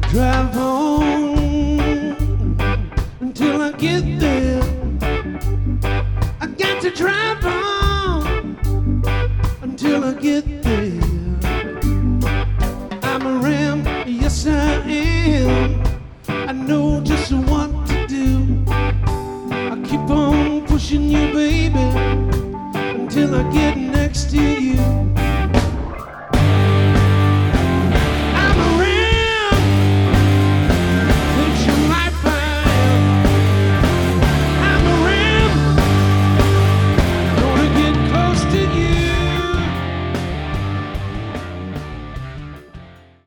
Drive on until I get there. I got to drive on until I get there. I'm a ram, yes I am. I know just what to do. I keep on pushing you, baby, until I get next to you.